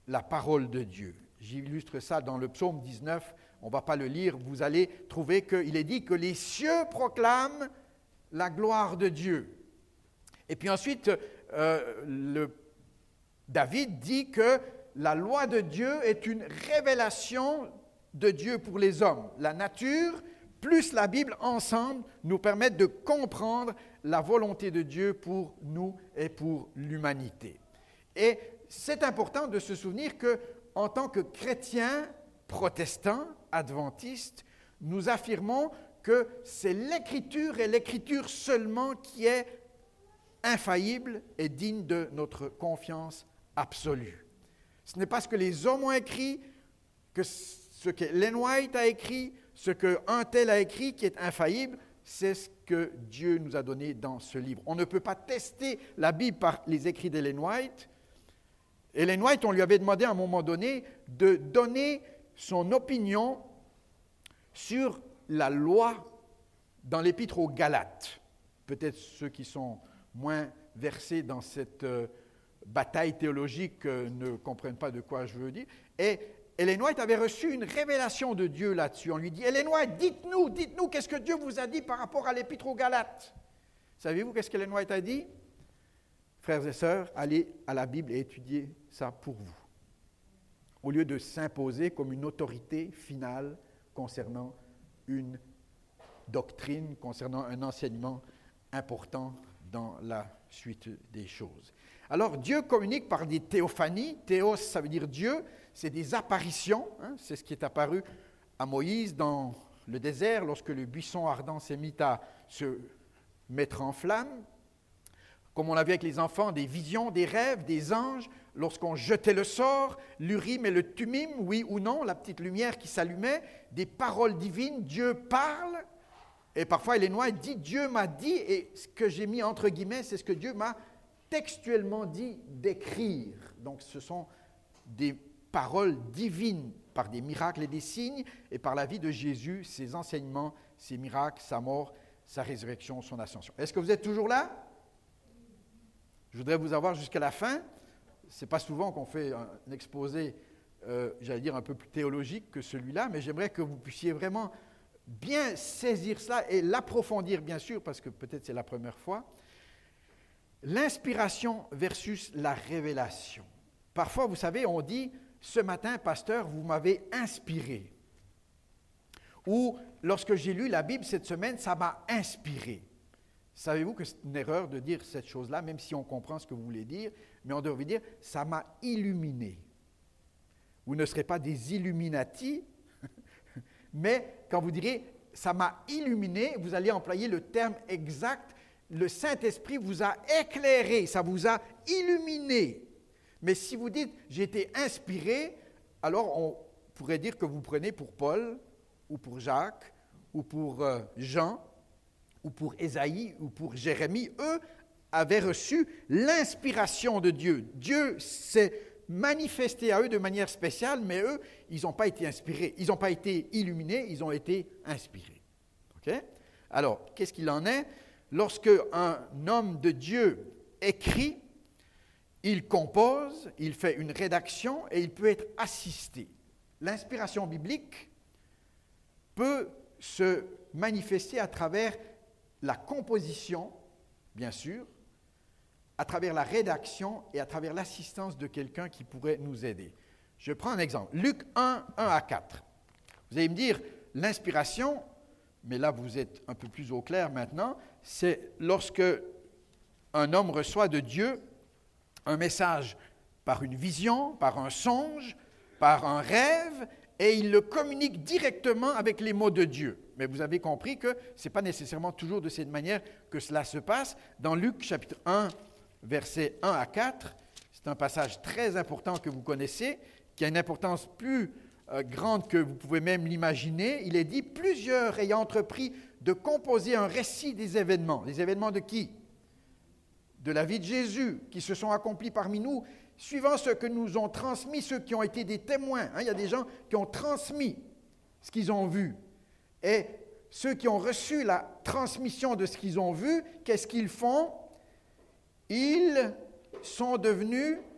la parole de Dieu. J'illustre ça dans le psaume dix-neuf, on ne va pas le lire, vous allez trouver qu'il est dit que les cieux proclament la gloire de Dieu. Et puis ensuite, euh, le, David dit que la loi de Dieu est une révélation de Dieu pour les hommes. La nature plus la Bible ensemble nous permettent de comprendre la volonté de Dieu pour nous et pour l'humanité. Et c'est important de se souvenir que, en tant que chrétiens protestants, adventistes, nous affirmons que c'est l'Écriture et l'Écriture seulement qui est infaillible et digne de notre confiance absolue. Ce n'est pas ce que les hommes ont écrit, que ce que Ellen White a écrit, ce qu'un tel a écrit qui est infaillible, c'est ce que Dieu nous a donné dans ce livre. On ne peut pas tester la Bible par les écrits d'Ellen White. Ellen White, on lui avait demandé à un moment donné de donner son opinion sur la loi dans l'Épître aux Galates. Peut-être ceux qui sont moins versés dans cette euh, bataille théologique euh, ne comprennent pas de quoi je veux dire. Et Ellen White avait reçu une révélation de Dieu là-dessus. On lui dit, Ellen White, dites-nous, dites-nous, qu'est-ce que Dieu vous a dit par rapport à l'Épître aux Galates? Savez-vous qu'est-ce qu'Ellen White a dit? Frères et sœurs, allez à la Bible et étudiez ça pour vous, au lieu de s'imposer comme une autorité finale concernant une doctrine, concernant un enseignement important dans la suite des choses. Alors, Dieu communique par des théophanies. Théos, ça veut dire Dieu, c'est des apparitions. Hein, c'est ce qui est apparu à Moïse dans le désert, lorsque le buisson ardent s'est mis à se mettre en flamme. Comme on l'a vu avec les enfants, des visions, des rêves, des anges, lorsqu'on jetait le sort, l'Urim et le Thummim, oui ou non, la petite lumière qui s'allumait, des paroles divines, Dieu parle, et parfois Ellen White dit « Dieu m'a dit », et ce que j'ai mis entre guillemets, c'est ce que Dieu m'a textuellement dit d'écrire. Donc ce sont des paroles divines par des miracles et des signes, et par la vie de Jésus, ses enseignements, ses miracles, sa mort, sa résurrection, son ascension. Est-ce que vous êtes toujours là? Je voudrais vous avoir jusqu'à la fin. Ce n'est pas souvent qu'on fait un exposé, euh, j'allais dire, un peu plus théologique que celui-là, mais j'aimerais que vous puissiez vraiment bien saisir cela et l'approfondir, bien sûr, parce que peut-être c'est la première fois. L'inspiration versus la révélation. Parfois, vous savez, on dit « Ce matin, pasteur, vous m'avez inspiré ». Ou « Lorsque j'ai lu la Bible cette semaine, ça m'a inspiré ». Savez-vous que c'est une erreur de dire cette chose-là, même si on comprend ce que vous voulez dire, mais on devrait dire « ça m'a illuminé ». Vous ne serez pas des Illuminati, mais quand vous direz « ça m'a illuminé », vous allez employer le terme exact. Le Saint-Esprit vous a éclairé, ça vous a illuminé. Mais si vous dites « j'ai été inspiré », alors on pourrait dire que vous prenez pour Paul, ou pour Jacques, ou pour euh, Jean, ou pour Ésaïe, ou pour Jérémie, eux avaient reçu l'inspiration de Dieu. Dieu s'est manifesté à eux de manière spéciale, mais eux, ils n'ont pas été inspirés, ils n'ont pas été illuminés, ils ont été inspirés. Okay? Alors, qu'est-ce qu'il en est? Lorsque un homme de Dieu écrit, il compose, il fait une rédaction et il peut être assisté. L'inspiration biblique peut se manifester à travers la composition, bien sûr, à travers la rédaction et à travers l'assistance de quelqu'un qui pourrait nous aider. Je prends un exemple. Luc un, un à quatre. Vous allez me dire, l'inspiration, mais là vous êtes un peu plus au clair maintenant, c'est lorsque un homme reçoit de Dieu un message par une vision, par un songe, par un rêve, et il le communique directement avec les mots de Dieu. Mais vous avez compris que ce n'est pas nécessairement toujours de cette manière que cela se passe. Dans Luc chapitre un, versets un à quatre, c'est un passage très important que vous connaissez, qui a une importance plus euh, grande que vous pouvez même l'imaginer. Il est dit, plusieurs ayant entrepris de composer un récit des événements. Les événements de qui? De la vie de Jésus, qui se sont accomplis parmi nous, suivant ce que nous ont transmis ceux qui ont été des témoins. Hein, il y a des gens qui ont transmis ce qu'ils ont vu. Et ceux qui ont reçu la transmission de ce qu'ils ont vu, qu'est-ce qu'ils font? Ils sont devenus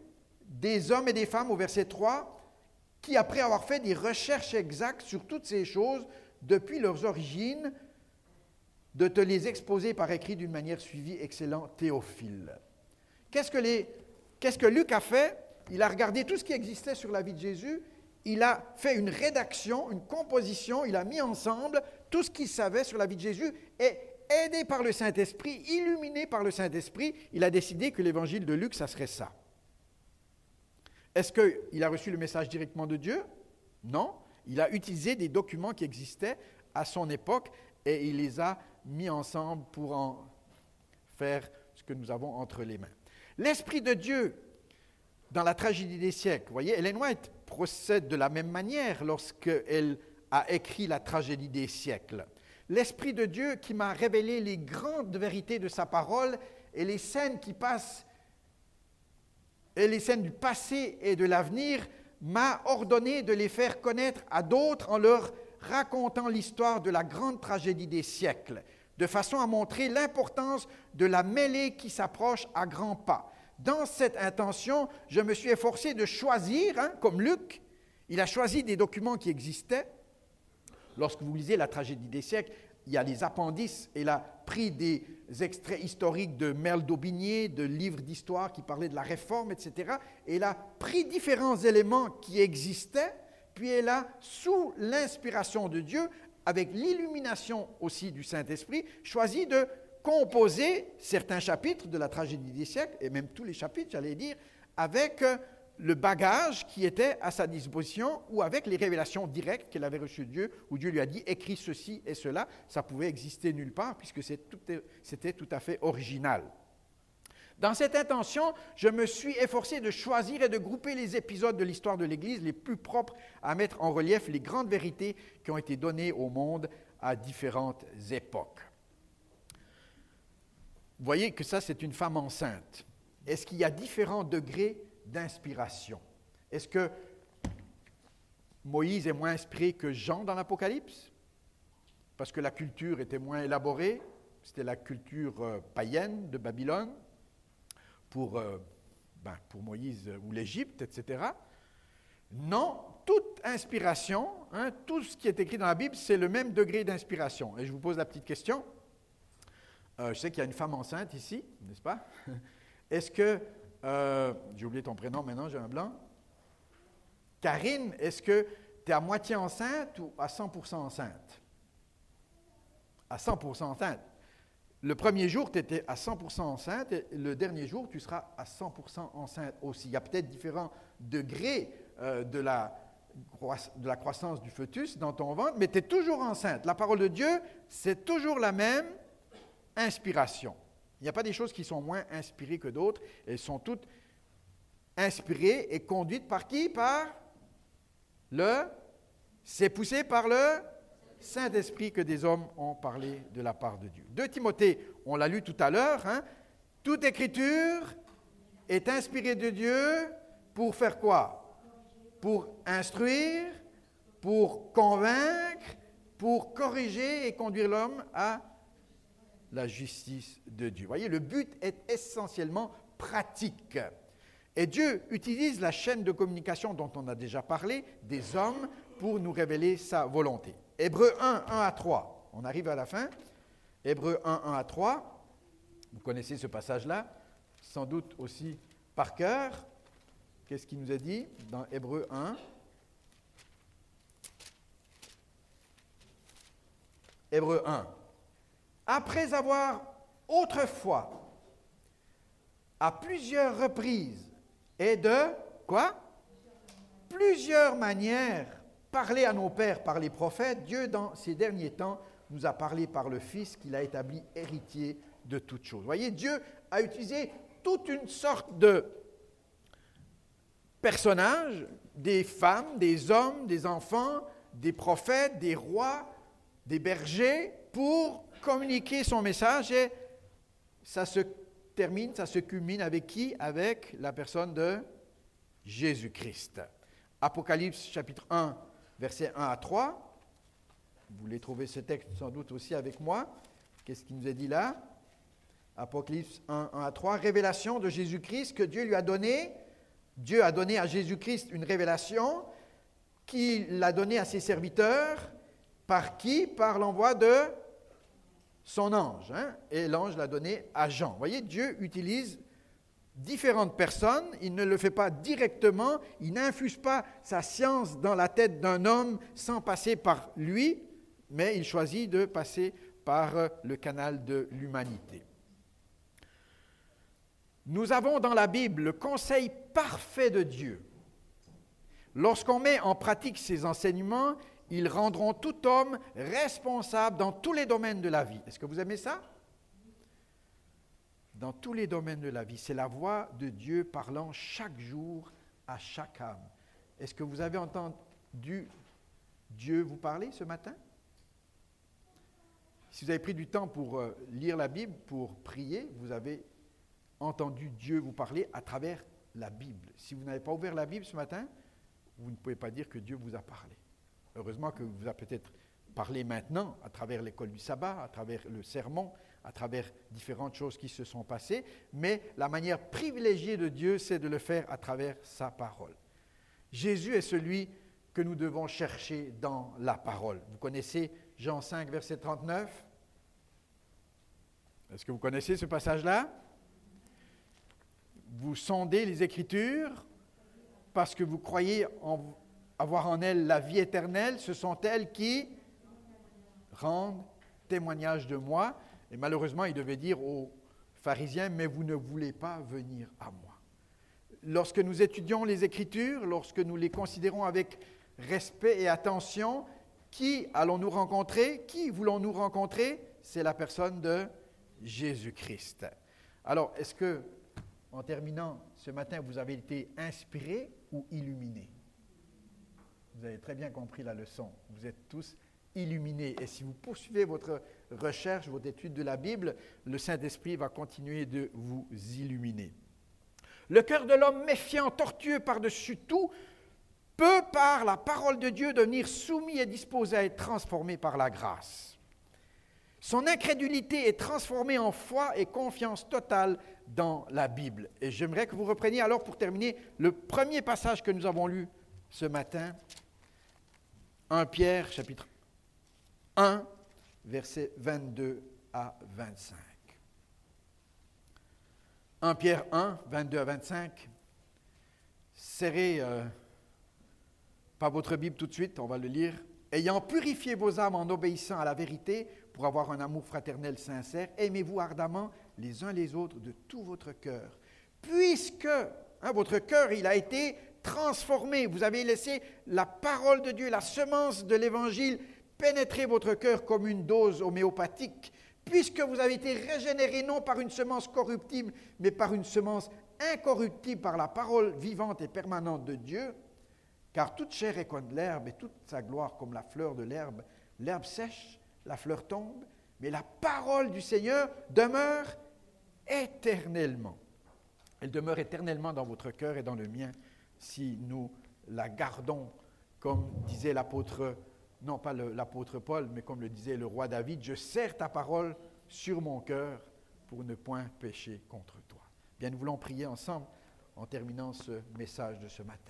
des hommes et des femmes, au verset trois, qui, après avoir fait des recherches exactes sur toutes ces choses, depuis leurs origines, de te les exposer par écrit d'une manière suivie, excellent Théophile. Qu'est-ce que, les, qu'est-ce que Luc a fait? Il a regardé tout ce qui existait sur la vie de Jésus, il a fait une rédaction, une composition, il a mis ensemble tout ce qu'il savait sur la vie de Jésus et aidé par le Saint-Esprit, illuminé par le Saint-Esprit, il a décidé que l'évangile de Luc, ça serait ça. Est-ce qu'il a reçu le message directement de Dieu? Non. Il a utilisé des documents qui existaient à son époque et il les a mis ensemble pour en faire ce que nous avons entre les mains. L'Esprit de Dieu, dans la tragédie des siècles, vous voyez, Ellen White procède de la même manière lorsqu'elle a écrit la tragédie des siècles. L'Esprit de Dieu qui m'a révélé les grandes vérités de sa parole et les scènes qui passent, et les scènes du passé et de l'avenir, m'a ordonné de les faire connaître à d'autres en leur racontant l'histoire de la grande tragédie des siècles, de façon à montrer l'importance de la mêlée qui s'approche à grands pas. Dans cette intention, je me suis efforcé de choisir, hein, comme Luc, il a choisi des documents qui existaient. Lorsque vous lisez la tragédie des siècles, il y a les appendices, et il a pris des extraits historiques de Merle d'Aubigné, de livres d'histoire qui parlaient de la Réforme, et cetera. Et il a pris différents éléments qui existaient, puis il a, sous l'inspiration de Dieu, avec l'illumination aussi du Saint-Esprit, choisi de composer certains chapitres de la tragédie des siècles, et même tous les chapitres, j'allais dire, avec le bagage qui était à sa disposition ou avec les révélations directes qu'elle avait reçues de Dieu, où Dieu lui a dit « écris ceci et cela », ça pouvait exister nulle part puisque c'était tout à fait original. Dans cette intention, je me suis efforcé de choisir et de grouper les épisodes de l'histoire de l'Église les plus propres à mettre en relief les grandes vérités qui ont été données au monde à différentes époques. Vous voyez que ça, c'est une femme enceinte. Est-ce qu'il y a différents degrés d'inspiration? Est-ce que Moïse est moins inspiré que Jean dans l'Apocalypse? Parce que la culture était moins élaborée, c'était la culture euh, païenne de Babylone, pour, euh, ben, pour Moïse ou l'Égypte, et cetera. Non, toute inspiration, hein, tout ce qui est écrit dans la Bible, c'est le même degré d'inspiration. Et je vous pose la petite question. Euh, je sais qu'il y a une femme enceinte ici, n'est-ce pas? Est-ce que, euh, j'ai oublié ton prénom maintenant, j'ai un blanc. Karine, est-ce que tu es à moitié enceinte ou à cent pour cent enceinte? À cent pour cent enceinte. Le premier jour, tu étais à cent pour cent enceinte et le dernier jour, tu seras à cent pour cent enceinte aussi. Il y a peut-être différents degrés euh, de, la, de la croissance du fœtus dans ton ventre, mais tu es toujours enceinte. La parole de Dieu, c'est toujours la même inspiration. Il n'y a pas des choses qui sont moins inspirées que d'autres. Elles sont toutes inspirées et conduites par qui? Par le... C'est poussé par le Saint-Esprit que des hommes ont parlé de la part de Dieu. deux Timothée, on l'a lu tout à l'heure, hein? Toute écriture est inspirée de Dieu pour faire quoi? Pour instruire, pour convaincre, pour corriger et conduire l'homme à la justice de Dieu. Vous voyez, le but est essentiellement pratique. Et Dieu utilise la chaîne de communication dont on a déjà parlé, des hommes, pour nous révéler sa volonté. Hébreux un, un à trois, on arrive à la fin. Hébreux un, un à trois, vous connaissez ce passage-là, sans doute aussi par cœur. Qu'est-ce qu'il nous a dit dans Hébreux un? Hébreux un. Après avoir autrefois, à plusieurs reprises et de quoi? Plusieurs manières, parlé à nos pères par les prophètes, Dieu, dans ces derniers temps, nous a parlé par le Fils qu'il a établi héritier de toutes choses. Vous voyez, Dieu a utilisé toute une sorte de personnages, des femmes, des hommes, des enfants, des prophètes, des rois, des bergers, pour communiquer son message, et ça se termine, ça se culmine avec qui? Avec la personne de Jésus-Christ. Apocalypse chapitre un, versets un à trois. Vous voulez trouver ce texte sans doute aussi avec moi. Qu'est-ce qu'il nous est dit là? Apocalypse un, un à trois. Révélation de Jésus-Christ que Dieu lui a donné Dieu a donné à Jésus-Christ une révélation qu'il a donnée à ses serviteurs. Par qui? Par l'envoi de son ange. Hein? Et l'ange l'a donné à Jean. Vous voyez, Dieu utilise différentes personnes. Il ne le fait pas directement. Il n'infuse pas sa science dans la tête d'un homme sans passer par lui, mais il choisit de passer par le canal de l'humanité. Nous avons dans la Bible le conseil parfait de Dieu. Lorsqu'on met en pratique ces enseignements, ils rendront tout homme responsable dans tous les domaines de la vie. Est-ce que vous aimez ça? Dans tous les domaines de la vie. C'est la voix de Dieu parlant chaque jour à chaque âme. Est-ce que vous avez entendu Dieu vous parler ce matin? Si vous avez pris du temps pour euh, lire la Bible, pour prier, vous avez entendu Dieu vous parler à travers la Bible. Si vous n'avez pas ouvert la Bible ce matin, vous ne pouvez pas dire que Dieu vous a parlé. Heureusement que vous a peut-être parlé maintenant à travers l'école du sabbat, à travers le sermon, à travers différentes choses qui se sont passées, mais la manière privilégiée de Dieu, c'est de le faire à travers sa parole. Jésus est celui que nous devons chercher dans la parole. Vous connaissez Jean cinq, verset trente-neuf? Est-ce que vous connaissez ce passage-là? Vous sondez les Écritures parce que vous croyez en avoir en elles la vie éternelle, ce sont elles qui rendent témoignage de moi. Et malheureusement, il devait dire aux pharisiens, mais vous ne voulez pas venir à moi. Lorsque nous étudions les Écritures, lorsque nous les considérons avec respect et attention, qui allons-nous rencontrer? Qui voulons-nous rencontrer? C'est la personne de Jésus-Christ. Alors, est-ce que, en terminant ce matin, vous avez été inspiré ou illuminé? Vous avez très bien compris la leçon. Vous êtes tous illuminés. Et si vous poursuivez votre recherche, votre étude de la Bible, le Saint-Esprit va continuer de vous illuminer. Le cœur de l'homme méfiant, tortueux par-dessus tout, peut par la parole de Dieu devenir soumis et disposé à être transformé par la grâce. Son incrédulité est transformée en foi et confiance totale dans la Bible. Et j'aimerais que vous repreniez alors pour terminer le premier passage que nous avons lu ce matin, premier Pierre, chapitre un, versets vingt-deux à vingt-cinq. premier Pierre un, vingt-deux à vingt-cinq. Serrez euh, pas votre Bible tout de suite, on va le lire. Ayant purifié vos âmes en obéissant à la vérité, pour avoir un amour fraternel sincère, aimez-vous ardemment les uns les autres de tout votre cœur. Puisque hein, votre cœur, il a été transformé, vous avez laissé la parole de Dieu, la semence de l'Évangile, pénétrer votre cœur comme une dose homéopathique, puisque vous avez été régénéré non par une semence corruptible, mais par une semence incorruptible, par la parole vivante et permanente de Dieu. Car toute chair est comme l'herbe et toute sa gloire comme la fleur de l'herbe. L'herbe sèche, la fleur tombe, mais la parole du Seigneur demeure éternellement. Elle demeure éternellement dans votre cœur et dans le mien si nous la gardons, comme disait l'apôtre, non pas le, l'apôtre Paul, mais comme le disait le roi David, « Je serre ta parole sur mon cœur pour ne point pécher contre toi. » Bien, nous voulons prier ensemble en terminant ce message de ce matin.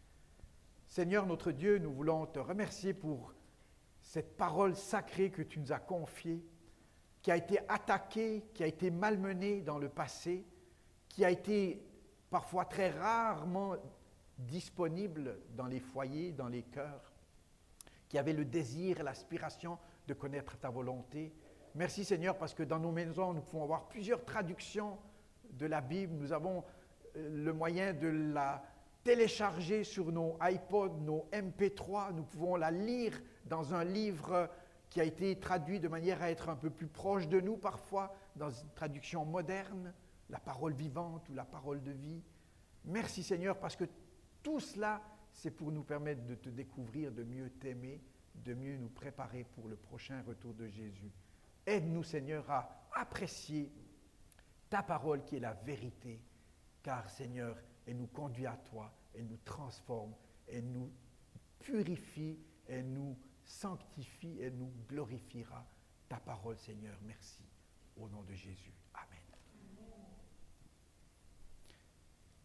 Seigneur notre Dieu, nous voulons te remercier pour cette parole sacrée que tu nous as confiée, qui a été attaquée, qui a été malmenée dans le passé, qui a été parfois très rarement disponible dans les foyers, dans les cœurs, qui avait le désir et l'aspiration de connaître ta volonté. Merci Seigneur, parce que dans nos maisons, nous pouvons avoir plusieurs traductions de la Bible. Nous avons le moyen de la télécharger sur nos iPods, nos M P trois. Nous pouvons la lire dans un livre qui a été traduit de manière à être un peu plus proche de nous parfois, dans une traduction moderne, la parole vivante ou la parole de vie. Merci Seigneur, parce que tout cela, c'est pour nous permettre de te découvrir, de mieux t'aimer, de mieux nous préparer pour le prochain retour de Jésus. Aide-nous Seigneur à apprécier ta parole qui est la vérité, car Seigneur, elle nous conduit à toi, elle nous transforme, elle nous purifie, elle nous sanctifie, elle nous glorifiera. Ta parole Seigneur, merci. Au nom de Jésus. Amen.